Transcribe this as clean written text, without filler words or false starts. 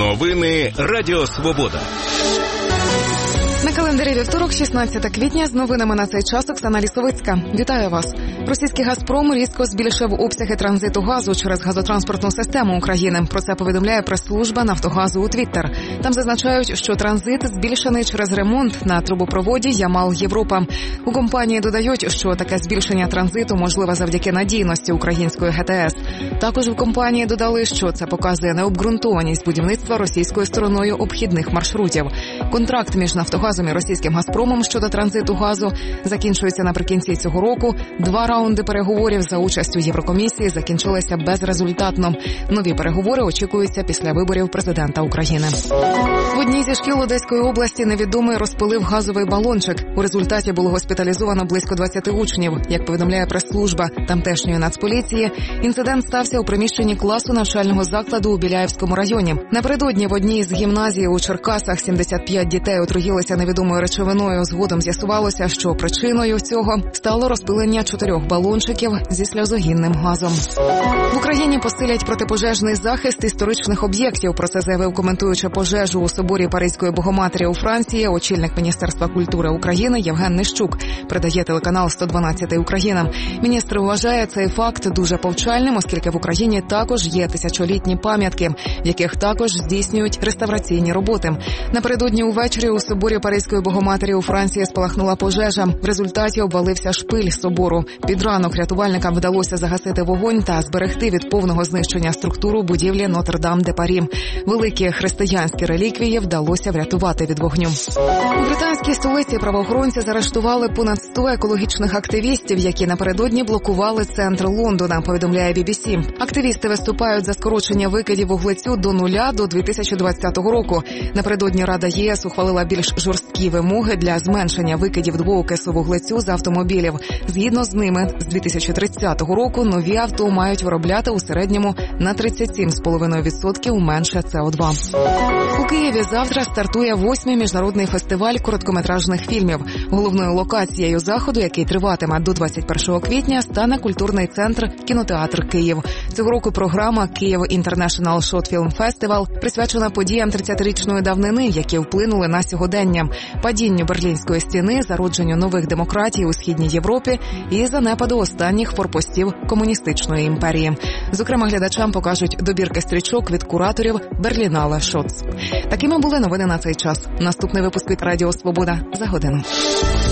Новини Радіо Свобода. На календарі вівторок, 16 квітня, з новинами на цей час Оксана Лісовицька. Вітаю вас. Російський «Газпром» різко збільшив обсяги транзиту газу через газотранспортну систему України. Про це повідомляє прес-служба «Нафтогазу» у Твіттер. Там зазначають, що транзит збільшений через ремонт на трубопроводі «Ямал-Європа». У компанії додають, що таке збільшення транзиту можливе завдяки надійності української ГТС. Також в компанії додали, що це показує необґрунтованість будівництва російською стороною обхідних маршрутів. Контракт між «Нафтогазом» і російським «Газпромом» щодо транзиту газу закінчується наприкінці цього року. 2 раунди переговорів за участю Єврокомісії закінчилися безрезультатно. Нові переговори очікуються після виборів президента України. В одній зі шкіл Одеської області невідомий розпилив газовий балончик. У результаті було госпіталізовано близько 20 учнів. Як повідомляє прес-служба тамтешньої Нацполіції, інцидент стався у приміщенні класу навчального закладу у Біляївському районі. Напередодні в одній з гімназій у Черкасах 75 дітей отруїлися невідомою речовиною. Згодом з'ясувалося, що причиною цього стало розпилення 4 балончиків зі сльозогінним газом. В Україні посилять протипожежний захист історичних об'єктів. Про це заявив, коментуючи пожежу у соборі Паризької Богоматері у Франції, очільник Міністерства культури України Євген Нищук, передає телеканал 112 Україна. Міністр вважає цей факт дуже повчальним, оскільки в Україні також є тисячолітні пам'ятки, в яких також здійснюють реставраційні роботи. Напередодні увечері у соборі Паризької Богоматері у Франції спалахнула пожежа. В результаті обвалився шпиль собору. Під ранок рятувальникам вдалося загасити вогонь та зберегти від повного знищення структуру будівлі Нотр-Дам-де-Парі. Великі християнські реліквії вдалося врятувати від вогню. У британській столиці правоохоронці заарештували понад 100 екологічних активістів, які напередодні блокували центр Лондона, повідомляє BBC. Активісти виступають за скорочення викидів вуглецю до нуля до 2020 року. Напередодні Рада ЄС ухвалила більш жорсткі вимоги для зменшення викидів двоокису вуглецю з автомобілів. Згідно з ними, з 2030 року нові авто мають виробляти у середньому на 37,5% менше СО2. У Києві завтра стартує 8-й міжнародний фестиваль короткометражних фільмів. Головною локацією заходу, який триватиме до 21 квітня, стане культурний центр «Кінотеатр Київ». Цього року програма «Київ International Short Film Festival» присвячена подіям 30-річної давнини, які вплинули на сьогодення, падінню Берлінської стіни, зародженню нових демократій у Східній Європі і занепаду останніх форпостів комуністичної імперії. Зокрема, глядачам покажуть добірки стрічок від кураторів Берлінале Шоц. Такими були новини на цей час. Наступний випуск від Радіо Свобода за годину.